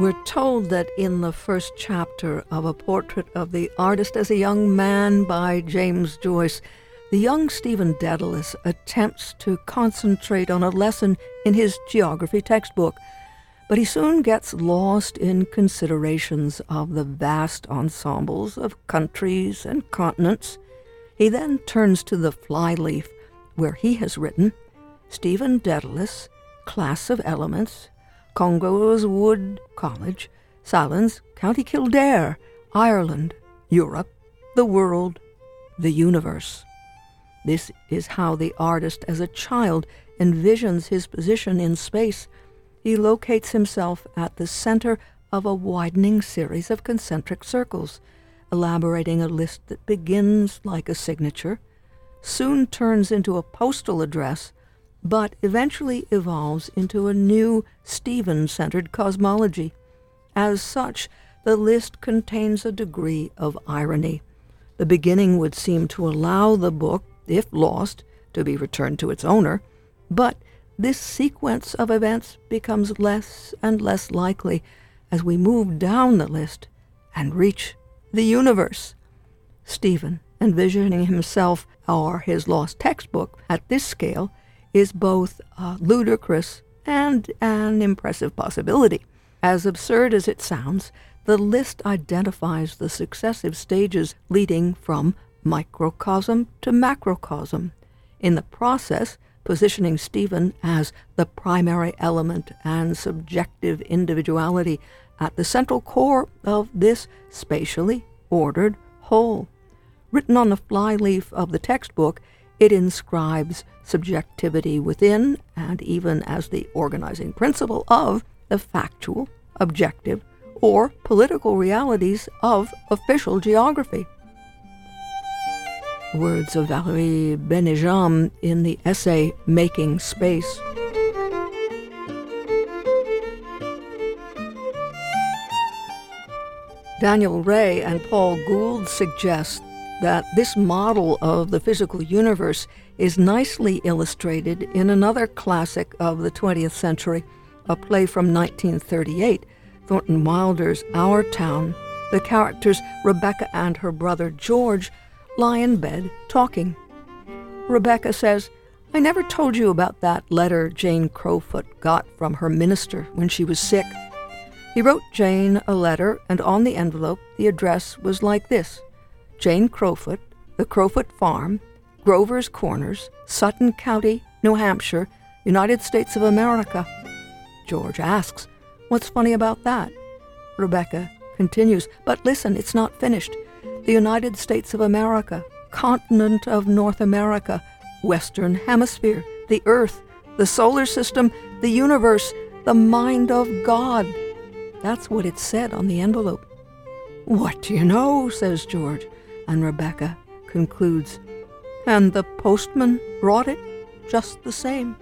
We're told that in the first chapter of A Portrait of the Artist as a Young Man by James Joyce, the young Stephen Dedalus attempts to concentrate on a lesson in his geography textbook, but he soon gets lost in considerations of the vast ensembles of countries and continents. He then turns to the flyleaf, where he has written, Stephen Dedalus, Class of Elements, Congo's Wood College, Sallins, County Kildare, Ireland, Europe, the world, the universe. This is how the artist as a child envisions his position in space. He locates himself at the center of a widening series of concentric circles, elaborating a list that begins like a signature, soon turns into a postal address, but eventually evolves into a new Stephen-centered cosmology. As such, the list contains a degree of irony. The beginning would seem to allow the book, if lost, to be returned to its owner, but this sequence of events becomes less and less likely as we move down the list and reach the universe. Stephen, envisioning himself or his lost textbook at this scale, is both ludicrous and an impressive possibility. As absurd as it sounds, the list identifies the successive stages leading from microcosm to macrocosm, in the process positioning Stephen as the primary element and subjective individuality at the central core of this spatially ordered whole. Written on the flyleaf of the textbook, it inscribes subjectivity within and even as the organizing principle of the factual, objective, or political realities of official geography. Words of Valérie Benejam in the essay Making Space. Daniel Ray and Paul Gould suggest that this model of the physical universe is nicely illustrated in another classic of the 20th century, a play from 1938, Thornton Wilder's Our Town. The characters Rebecca and her brother George lie in bed talking. Rebecca says, "I never told you about that letter Jane Crowfoot got from her minister when she was sick. He wrote Jane a letter, and on the envelope the address was like this: Jane Crowfoot, the Crowfoot Farm, Grover's Corners, Sutton County, New Hampshire, United States of America." George asks, "What's funny about that?" Rebecca continues, "But listen, it's not finished. The United States of America, continent of North America, Western Hemisphere, the Earth, the solar system, the universe, the mind of God." That's what it said on the envelope. "What do you know?" says George, and Rebecca concludes, "And the postman brought it just the same."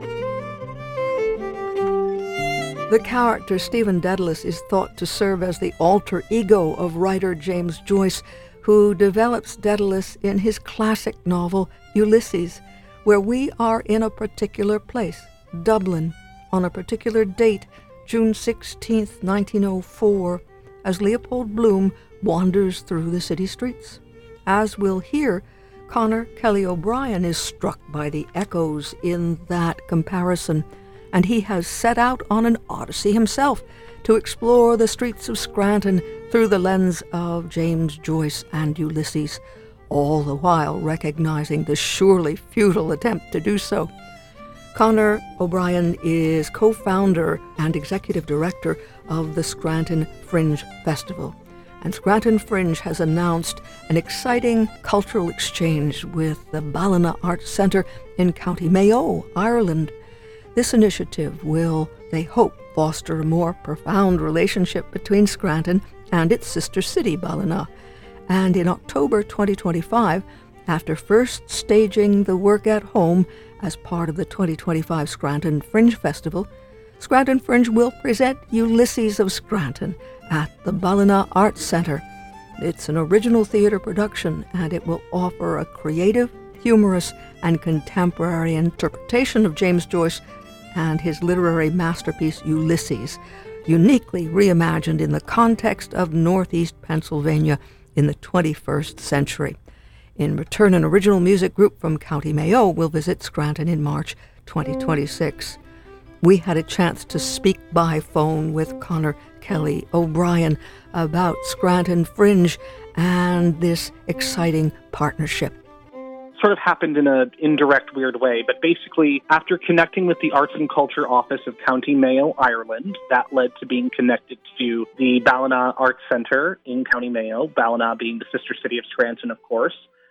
The character Stephen Dedalus is thought to serve as the alter ego of writer James Joyce, who develops Dedalus in his classic novel Ulysses, where we are in a particular place, Dublin, on a particular date, June 16, 1904, as Leopold Bloom wanders through the city streets. As we'll hear, Conor Kelly O'Brien is struck by the echoes in that comparison, and he has set out on an odyssey himself to explore the streets of Scranton through the lens of James Joyce and Ulysses, all the while recognizing the surely futile attempt to do so. Conor O'Brien is co-founder and executive director of the Scranton Fringe Festival, and Scranton Fringe has announced an exciting cultural exchange with the Ballina Arts Centre in County Mayo, Ireland. This initiative will, they hope, foster a more profound relationship between Scranton and its sister city, Ballina. And in October 2025, after first staging the work at home as part of the 2025 Scranton Fringe Festival, Scranton Fringe will present Ulysses of Scranton at the Ballina Arts Centre. It's an original theater production, and it will offer a creative, humorous, and contemporary interpretation of James Joyce and his literary masterpiece Ulysses. uniquely reimagined in the context of Northeast Pennsylvania in the 21st century. In return, an original music group from County Mayo will visit Scranton in March 2026. We had a chance to speak by phone with Connor Kelly O'Brien about Scranton Fringe and this exciting partnership. Sort of happened in an indirect, weird way, but basically, after connecting with the Arts and Culture Office of County Mayo, Ireland, that led to being connected to the Ballina Arts Centre in County Mayo, Ballina being the sister city of Scranton, of course.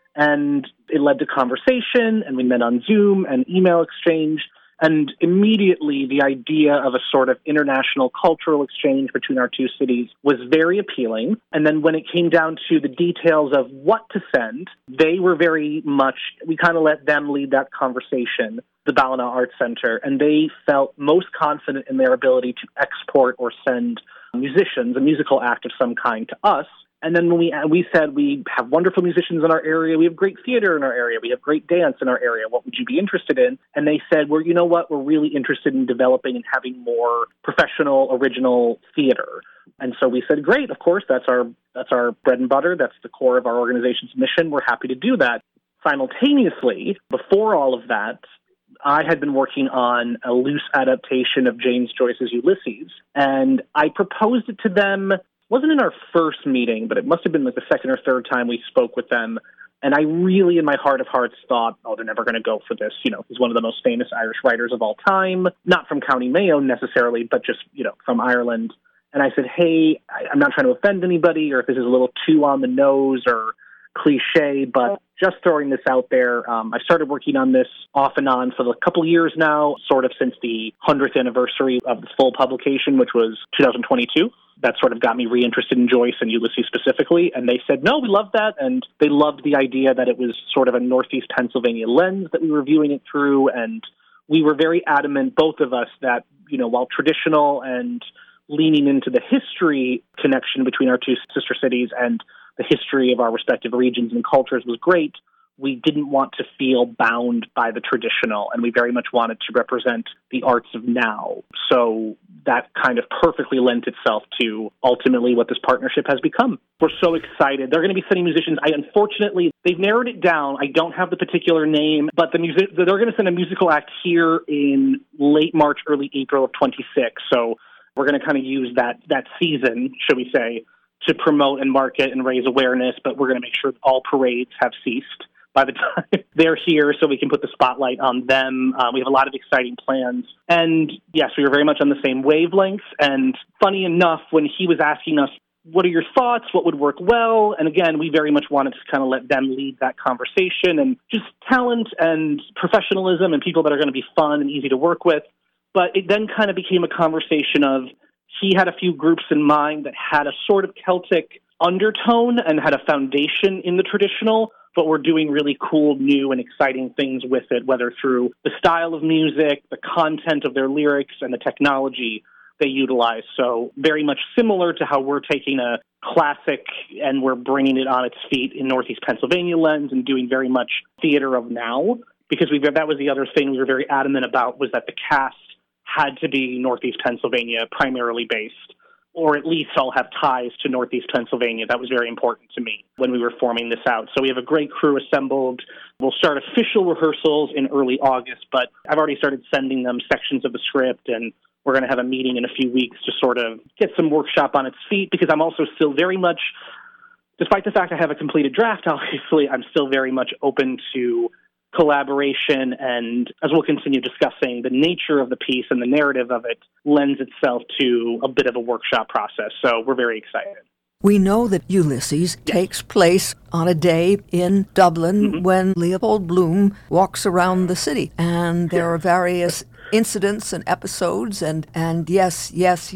And it led to conversation, and we met on Zoom and email exchange. And immediately, the idea of a sort of international cultural exchange between our two cities was very appealing. And then when it came down to the details of what to send, they were very much, we kind of let them lead that conversation, the Ballina Arts Centre, and they felt most confident in their ability to export or send musicians, a musical act of some kind, to us. And then when we said we have wonderful musicians in our area, we have great theater in our area, we have great dance in our area, what would you be interested in? And they said, well, you know what, we're really interested in developing and having more professional, original theater. And so we said, great, of course, that's our bread and butter, that's the core of our organization's mission, we're happy to do that. Simultaneously, before all of that, I had been working on a loose adaptation of James Joyce's Ulysses, and I proposed it to them. Wasn't in our first meeting, but it must have been like the second or third time we spoke with them. And I really, in my heart of hearts, thought, oh, they're never going to go for this. You know, he's one of the most famous Irish writers of all time, not from County Mayo necessarily, but just, you know, from Ireland. And I said, hey, I'm not trying to offend anybody or if this is a little too on the nose or cliche, but just throwing this out there. I started working on this off and on for a couple of years now, sort of since the 100th anniversary of the full publication, which was 2022. That sort of got me reinterested in Joyce and Ulysses specifically. And they said, no, we love that. And they loved the idea that it was sort of a Northeast Pennsylvania lens that we were viewing it through. And we were very adamant, both of us, that, you know, while traditional and leaning into the history connection between our two sister cities and the history of our respective regions and cultures was great, we didn't want to feel bound by the traditional, and we very much wanted to represent the arts of now. So that kind of perfectly lent itself to ultimately what this partnership has become. We're so excited. They're going to be sending musicians. Unfortunately, they've narrowed it down. I don't have the particular name, but they're going to send a musical act here in late March, early April of 26. So we're going to kind of use that season, should we say, to promote and market and raise awareness, but we're going to make sure all parades have ceased by the time they're here so we can put the spotlight on them. We have a lot of exciting plans. And yes, we were very much on the same wavelength. And funny enough, when he was asking us, what are your thoughts? What would work well? And again, we very much wanted to kind of let them lead that conversation and just talent and professionalism and people that are going to be fun and easy to work with. But it then kind of became a conversation of he had a few groups in mind that had a sort of Celtic undertone and had a foundation in the traditional, but we're doing really cool, new, and exciting things with it, whether through the style of music, the content of their lyrics, and the technology they utilize. So very much similar to how we're taking a classic and we're bringing it on its feet in Northeast Pennsylvania lens and doing very much theater of now, because that was the other thing we were very adamant about, was that the cast had to be Northeast Pennsylvania primarily based, or at least all have ties to Northeast Pennsylvania. That was very important to me when we were forming this out. So we have a great crew assembled. We'll start official rehearsals in early August, but I've already started sending them sections of the script, and we're going to have a meeting in a few weeks to sort of get some workshop on its feet, because I'm also still very much, despite the fact I have a completed draft, obviously, I'm still very much open to collaboration, and as we'll continue discussing, the nature of the piece and the narrative of it lends itself to a bit of a workshop process. So we're very excited. We know that Ulysses takes place on a day in Dublin when Leopold Bloom walks around the city, and there are various incidents and episodes, and yes,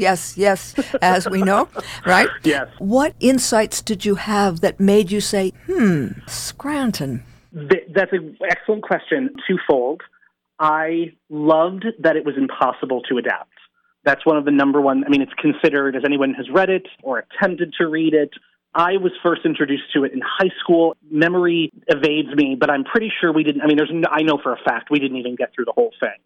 as we know, right? Yes. What insights did you have that made you say, Scranton? That's an excellent question, twofold. I loved that it was impossible to adapt. That's one of the number one, it's considered, as anyone has read it or attempted to read it. I was first introduced to it in high school. Memory evades me, but I'm pretty sure we didn't, I know for a fact we didn't even get through the whole thing.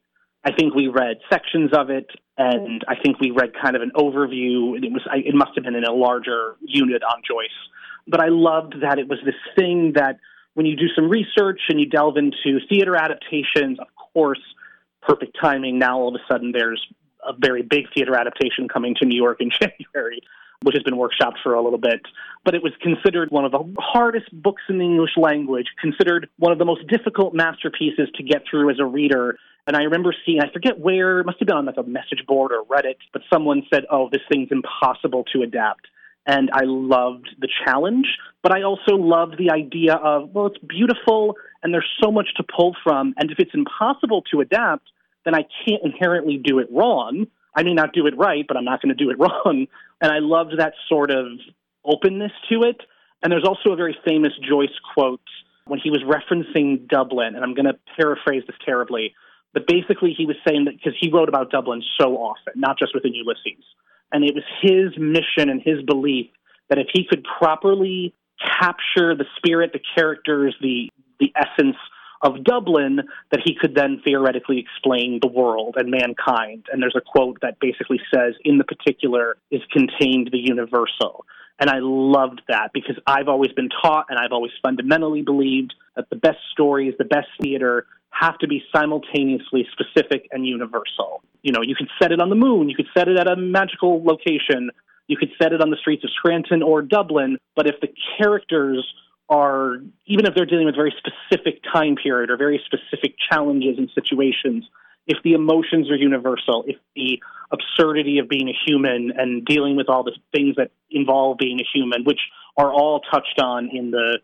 I think we read sections of it, and I think we read kind of an overview. It must have been in a larger unit on Joyce. But I loved that it was this thing that when you do some research and you delve into theater adaptations, of course, perfect timing. Now all of a sudden there's a very big theater adaptation coming to New York in January, which has been workshopped for a little bit. But it was considered one of the hardest books in the English language, considered one of the most difficult masterpieces to get through as a reader. And I remember seeing, I forget where, it must have been on like a message board or Reddit, but someone said, oh, this thing's impossible to adapt. And I loved the challenge, but I also loved the idea of, well, it's beautiful and there's so much to pull from. And if it's impossible to adapt, then I can't inherently do it wrong. I may not do it right, but I'm not going to do it wrong. And I loved that sort of openness to it. And there's also a very famous Joyce quote when he was referencing Dublin, and I'm going to paraphrase this terribly, but basically he was saying that because he wrote about Dublin so often, not just within Ulysses. And it was his mission and his belief that if he could properly capture the spirit, the characters, the essence of Dublin, that he could then theoretically explain the world and mankind. And there's a quote that basically says, in the particular is contained the universal. And I loved that because I've always been taught and I've always fundamentally believed that the best stories, the best theater have to be simultaneously specific and universal. You know, you could set it on the moon, you could set it at a magical location, you could set it on the streets of Scranton or Dublin, but if the characters are, even if they're dealing with very specific time period or very specific challenges and situations, if the emotions are universal, if the absurdity of being a human and dealing with all the things that involve being a human, which are all touched on in the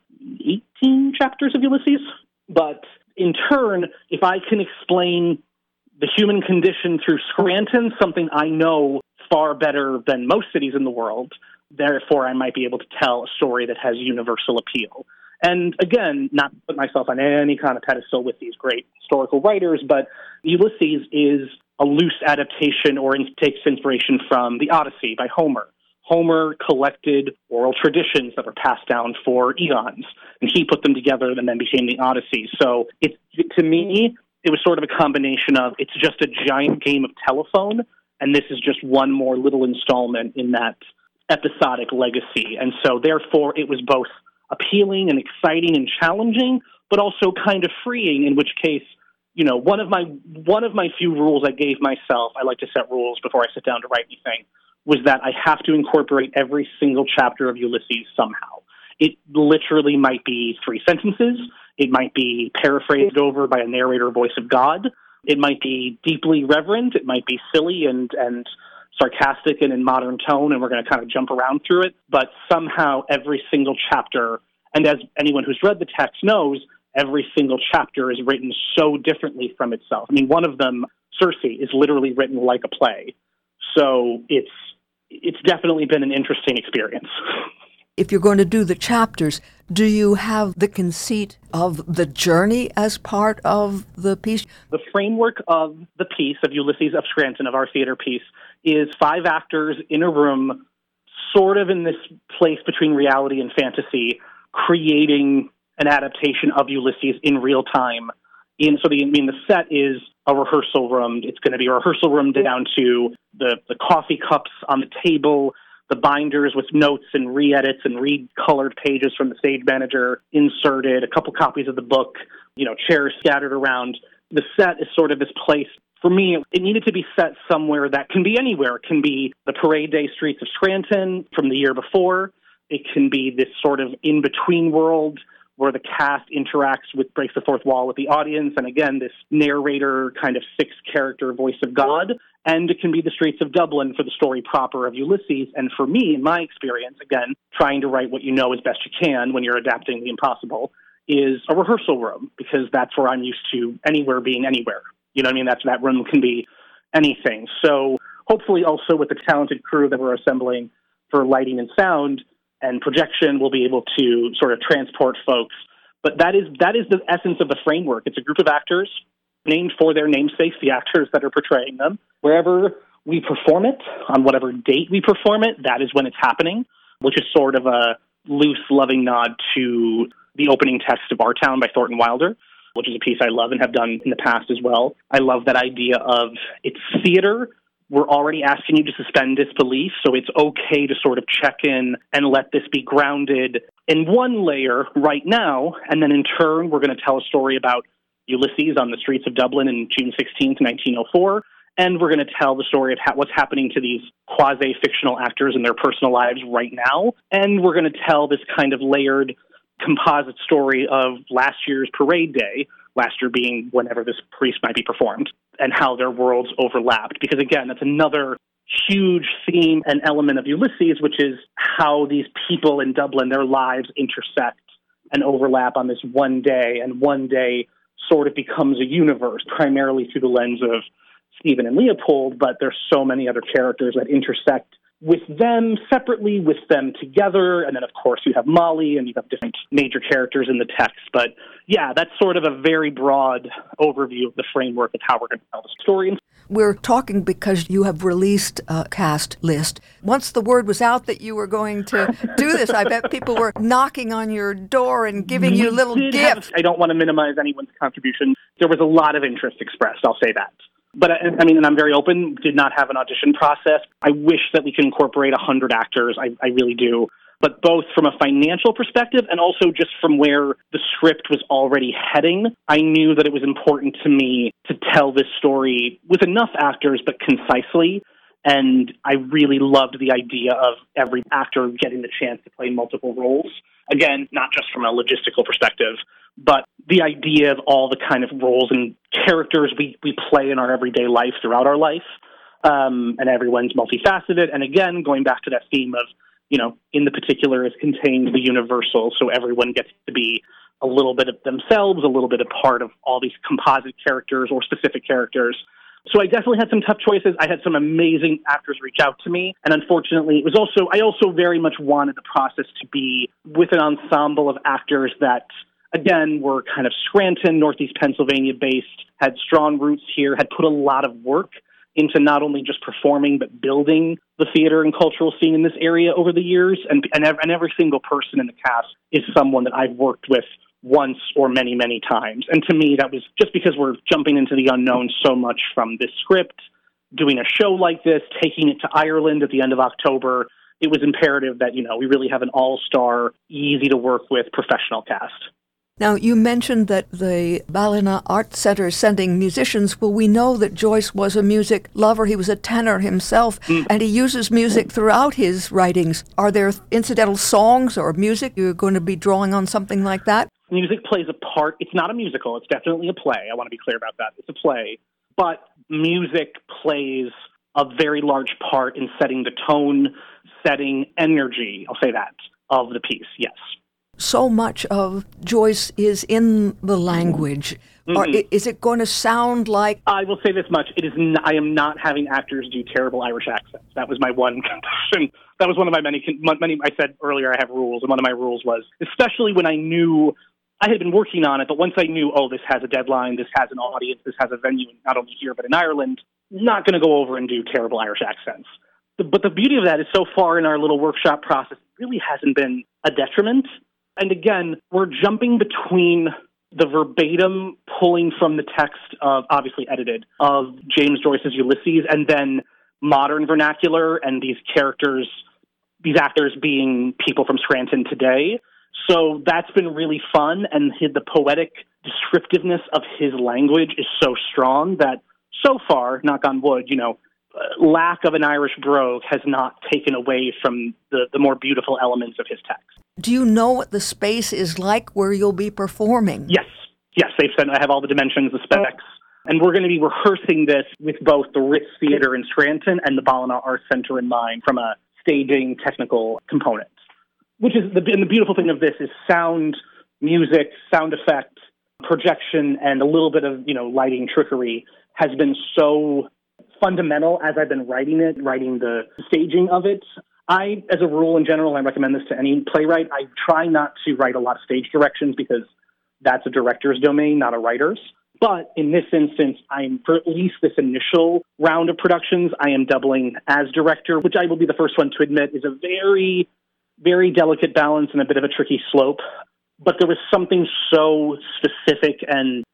18 chapters of Ulysses, but in turn, if I can explain the human condition through Scranton, something I know far better than most cities in the world, therefore I might be able to tell a story that has universal appeal. And again, not put myself on any kind of pedestal with these great historical writers, but Ulysses is a loose adaptation or takes inspiration from the Odyssey by Homer. Homer collected oral traditions that were passed down for eons, and he put them together and then became the Odyssey. So to me, it was sort of a combination of it's just a giant game of telephone, and this is just one more little installment in that episodic legacy. And so therefore, it was both appealing and exciting and challenging, but also kind of freeing, in which case, you know, one of my few rules I gave myself, I like to set rules before I sit down to write anything, was that I have to incorporate every single chapter of Ulysses somehow. It literally might be 3 sentences. It might be paraphrased over by a narrator voice of God. It might be deeply reverent. It might be silly and sarcastic and in modern tone, and we're going to kind of jump around through it. But somehow every single chapter, and as anyone who's read the text knows, every single chapter is written so differently from itself. I mean, one of them, Circe, is literally written like a play. So it's definitely been an interesting experience. If you're going to do the chapters, do you have the conceit of the journey as part of the piece? The framework of the piece, of Ulysses of Scranton, of our theater piece, is 5 actors in a room, sort of in this place between reality and fantasy, creating an adaptation of Ulysses in real time. The set is a rehearsal room. It's going to be a rehearsal room down to the coffee cups on the table, the binders with notes and re-edits and re-colored pages from the stage manager inserted, a couple copies of the book, chairs scattered around. The set is sort of this place. For me, it needed to be set somewhere that can be anywhere. It can be the parade day streets of Scranton from the year before. It can be this sort of in-between world where the cast interacts with, breaks the fourth wall with the audience, and again, this narrator kind of 6-character voice of God. And it can be the streets of Dublin for the story proper of Ulysses. And for me, in my experience, again, trying to write what you know as best you can when you're adapting the impossible, is a rehearsal room, because that's where I'm used to anywhere being anywhere. You know what I mean? That room can be anything. So hopefully also with the talented crew that we're assembling for lighting and sound and projection, we'll be able to sort of transport folks. But that is the essence of the framework. It's a group of actors named for their namesakes, the actors that are portraying them. Wherever we perform it, on whatever date we perform it, that is when it's happening, which is sort of a loose, loving nod to the opening text of Our Town by Thornton Wilder, which is a piece I love and have done in the past as well. I love that idea of it's theater. We're already asking you to suspend disbelief, so it's okay to sort of check in and let this be grounded in one layer right now, and then in turn, we're going to tell a story about Ulysses on the streets of Dublin in June 16th, 1904, and we're going to tell the story of what's happening to these quasi-fictional actors in their personal lives right now, and we're going to tell this kind of layered composite story of last year's parade day, last year being whenever this piece might be performed, and how their worlds overlapped. Because again, that's another huge theme and element of Ulysses, which is how these people in Dublin, their lives intersect and overlap on this one day, and one day sort of becomes a universe, primarily through the lens of Stephen and Leopold, but there's so many other characters that intersect with them separately, with them together, and then of course you have Molly and you have different major characters in the text. But yeah, that's sort of a very broad overview of the framework of how we're going to tell the story. We're talking because you have released a cast list. Once the word was out that you were going to do this, I bet people were knocking on your door and giving you little gifts. I don't want to minimize anyone's contribution. There was a lot of interest expressed, I'll say that. But I mean, and I'm very open, did not have an audition process. I wish that we could incorporate 100 actors. I really do. But both from a financial perspective and also just from where the script was already heading, I knew that it was important to me to tell this story with enough actors, but concisely. And I really loved the idea of every actor getting the chance to play multiple roles. Again, not just from a logistical perspective, but the idea of all the kind of roles and characters we play in our everyday life throughout our life. And everyone's multifaceted. And again, going back to that theme of, in the particular is contained the universal, so everyone gets to be a little bit of themselves, a little bit a part of all these composite characters or specific characters. So I definitely had some tough choices. I had some amazing actors reach out to me. And unfortunately, I also very much wanted the process to be with an ensemble of actors that, again, were kind of Scranton, Northeast Pennsylvania based, had strong roots here, had put a lot of work into not only just performing, but building the theater and cultural scene in this area over the years. And every single person in the cast is someone that I've worked with once or many, many times. And to me, that was just because we're jumping into the unknown so much from this script, doing a show like this, taking it to Ireland at the end of October. It was imperative that, we really have an all-star, easy-to-work-with professional cast. Now, you mentioned that the Ballina Art Center is sending musicians. Well, we know that Joyce was a music lover. He was a tenor himself, and he uses music throughout his writings. Are there incidental songs or music you're going to be drawing on, something like that? Music plays a part. It's not a musical. It's definitely a play. I want to be clear about that. It's a play. But music plays a very large part in setting the tone, setting energy, I'll say that, of the piece, yes. So much of Joyce is in the language. Or is it going to sound like... I will say this much. I am not having actors do terrible Irish accents. That was my one condition. That was one of my many... I said earlier I have rules, and one of my rules was, especially when I knew... I had been working on it, but once I knew, this has a deadline, this has an audience, this has a venue, not only here but in Ireland, not going to go over and do terrible Irish accents. But the beauty of that is so far in our little workshop process, it really hasn't been a detriment. And again, we're jumping between the verbatim pulling from the text of, obviously edited, of James Joyce's Ulysses, and then modern vernacular and these characters, these actors being people from Scranton today. So that's been really fun, and the poetic descriptiveness of his language is so strong that so far, knock on wood, lack of an Irish brogue has not taken away from the more beautiful elements of his text. Do you know what the space is like where you'll be performing? Yes, they've said I have all the dimensions, the specs, and we're going to be rehearsing this with both the Ritz Theater in Scranton and the Ballina Art Center in mind from a staging technical component. Which is the beautiful thing of this is sound, music, sound effect, projection, and a little bit of lighting trickery has been so fundamental as I've been writing the staging of it. I, as a rule in general, I recommend this to any playwright, I try not to write a lot of stage directions because that's a director's domain, not a writer's. But in this instance, for at least this initial round of productions, I am doubling as director, which I will be the first one to admit is a very, very delicate balance and a bit of a tricky slope. But there was something so specific and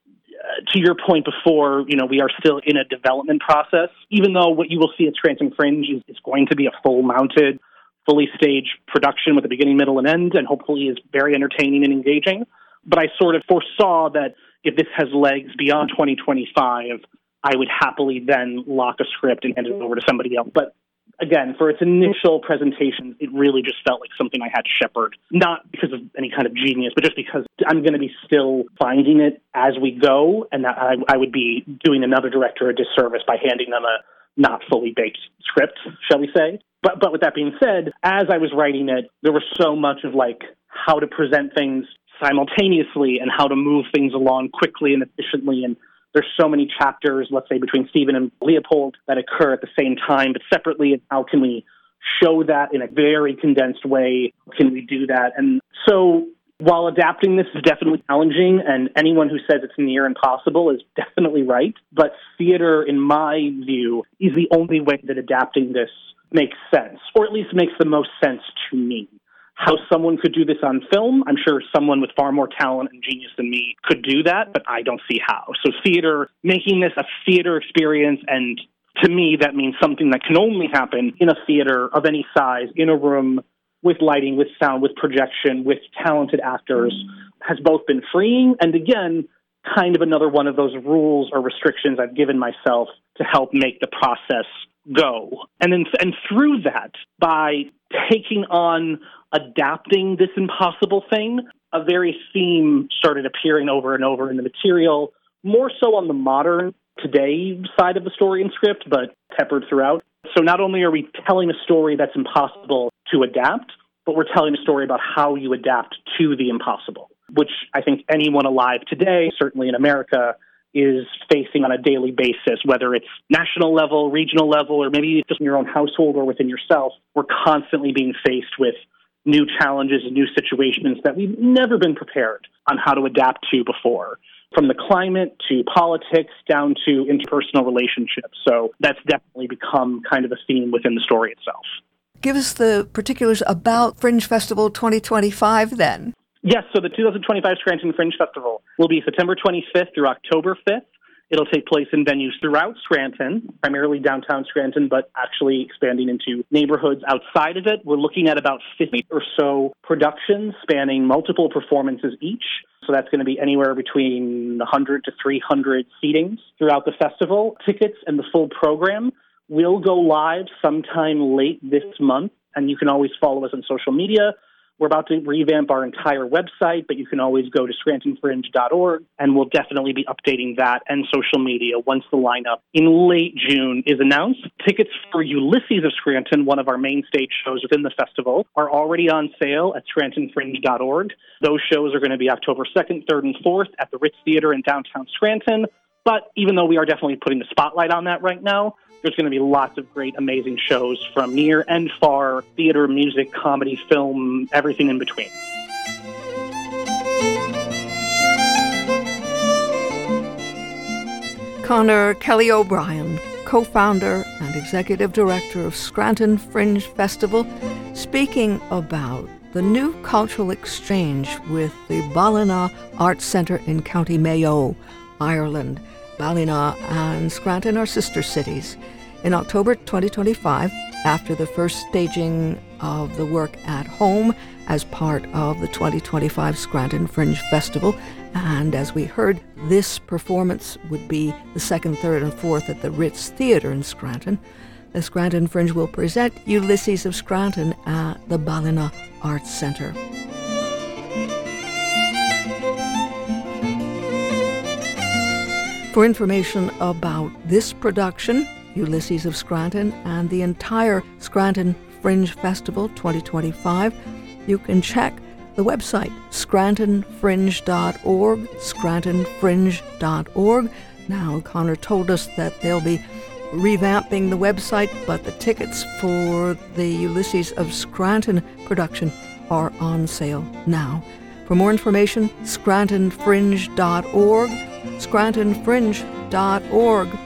to your point before, we are still in a development process, even though what you will see at Scranton Fringe is going to be a full-mounted, fully staged production with a beginning, middle, and end, and hopefully is very entertaining and engaging. But I sort of foresaw that if this has legs beyond 2025, I would happily then lock a script and hand it over to somebody else. But again, for its initial presentation, it really just felt like something I had to shepherd, not because of any kind of genius, but just because I'm going to be still finding it as we go, and that I would be doing another director a disservice by handing them a not fully baked script, shall we say. But with that being said, as I was writing it, there was so much of how to present things simultaneously and how to move things along quickly and efficiently. And there's so many chapters, let's say, between Stephen and Leopold that occur at the same time, but separately. And how can we show that in a very condensed way? Can we do that? And so while adapting this is definitely challenging, and anyone who says it's near impossible is definitely right, but theater, in my view, is the only way that adapting this makes sense, or at least makes the most sense to me. How someone could do this on film, I'm sure someone with far more talent and genius than me could do that, but I don't see how. So theater, making this a theater experience, and to me that means something that can only happen in a theater of any size, in a room, with lighting, with sound, with projection, with talented actors, has both been freeing and, again, kind of another one of those rules or restrictions I've given myself to help make the process go. And through that, by taking on adapting this impossible thing, a very theme started appearing over and over in the material, more so on the modern, today side of the story and script, but peppered throughout. So not only are we telling a story that's impossible to adapt, but we're telling a story about how you adapt to the impossible, which I think anyone alive today, certainly in America, is facing on a daily basis, whether it's national level, regional level, or maybe just in your own household or within yourself. We're constantly being faced with new challenges and new situations that we've never been prepared on how to adapt to before, from the climate to politics down to interpersonal relationships. So that's definitely become kind of a theme within the story itself. Give us the particulars about Fringe Festival 2025 then. Yes, so the 2025 Scranton Fringe Festival will be September 25th through October 5th. It'll take place in venues throughout Scranton, primarily downtown Scranton, but actually expanding into neighborhoods outside of it. We're looking at about 50 or so productions spanning multiple performances each. So that's going to be anywhere between 100 to 300 seatings throughout the festival. Tickets and the full program will go live sometime late this month, and you can always follow us on social media. We're about to revamp our entire website, but you can always go to scrantonfringe.org, and we'll definitely be updating that and social media once the lineup in late June is announced. Tickets for Ulysses of Scranton, one of our main stage shows within the festival, are already on sale at scrantonfringe.org. Those shows are going to be October 2nd, 3rd, and 4th at the Ritz Theater in downtown Scranton. But even though we are definitely putting the spotlight on that right now, there's going to be lots of great, amazing shows from near and far, theater, music, comedy, film, everything in between. Connor Kelly O'Brien, co-founder and executive director of Scranton Fringe Festival, speaking about the new cultural exchange with the Ballina Arts Centre in County Mayo, Ireland. Ballina and Scranton are sister cities. In October 2025, after the first staging of the work at home as part of the 2025 Scranton Fringe Festival, and as we heard, this performance would be the 2nd, 3rd, and 4th at the Ritz Theater in Scranton, the Scranton Fringe will present Ulysses of Scranton at the Ballina Arts Centre. For information about this production, Ulysses of Scranton, and the entire Scranton Fringe Festival 2025, you can check the website, scrantonfringe.org, scrantonfringe.org. Now, Connor told us that they'll be revamping the website, but the tickets for the Ulysses of Scranton production are on sale now. For more information, scrantonfringe.org, scrantonfringe.org.